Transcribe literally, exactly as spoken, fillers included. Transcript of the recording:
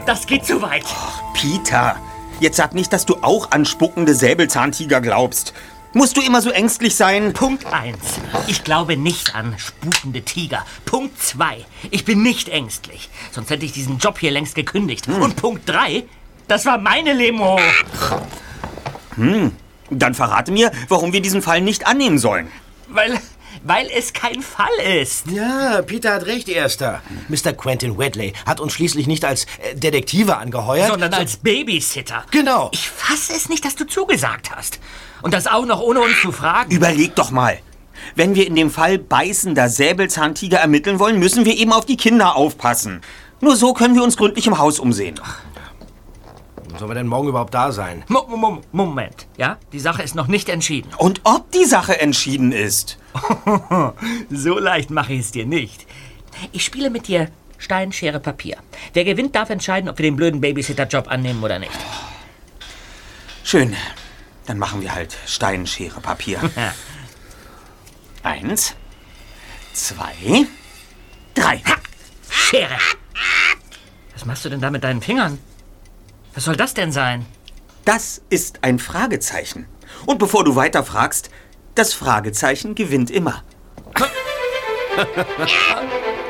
das geht zu weit. Oh, Peter, jetzt sag nicht, dass du auch an spuckende Säbelzahntiger glaubst. Musst du immer so ängstlich sein? Punkt eins. Ich glaube nicht an spukende Tiger. Punkt zwei. Ich bin nicht ängstlich. Sonst hätte ich diesen Job hier längst gekündigt. Hm. Und Punkt drei. Das war meine Limo. Hm. Dann verrate mir, warum wir diesen Fall nicht annehmen sollen. Weil... Weil es kein Fall ist. Ja, Peter hat recht, Erster. Mister Quentin Wedley hat uns schließlich nicht als äh, Detektive angeheuert, sondern so als Babysitter. Genau. Ich fasse es nicht, dass du zugesagt hast. Und das auch noch ohne uns zu fragen. Überleg doch mal. Wenn wir in dem Fall beißender Säbelzahntiger ermitteln wollen, müssen wir eben auf die Kinder aufpassen. Nur so können wir uns gründlich im Haus umsehen. Sollen wir denn morgen überhaupt da sein? Mo Mo Moment, ja? Die Sache ist noch nicht entschieden. Und ob die Sache entschieden ist? So leicht mache ich es dir nicht. Ich spiele mit dir Stein, Schere, Papier. Wer gewinnt, darf entscheiden, ob wir den blöden Babysitter-Job annehmen oder nicht. Schön. Dann machen wir halt Stein, Schere, Papier. Eins, zwei, drei. Ha! Schere! Was machst du denn da mit deinen Fingern? Was soll das denn sein? Das ist ein Fragezeichen. Und bevor du weiter fragst, das Fragezeichen gewinnt immer.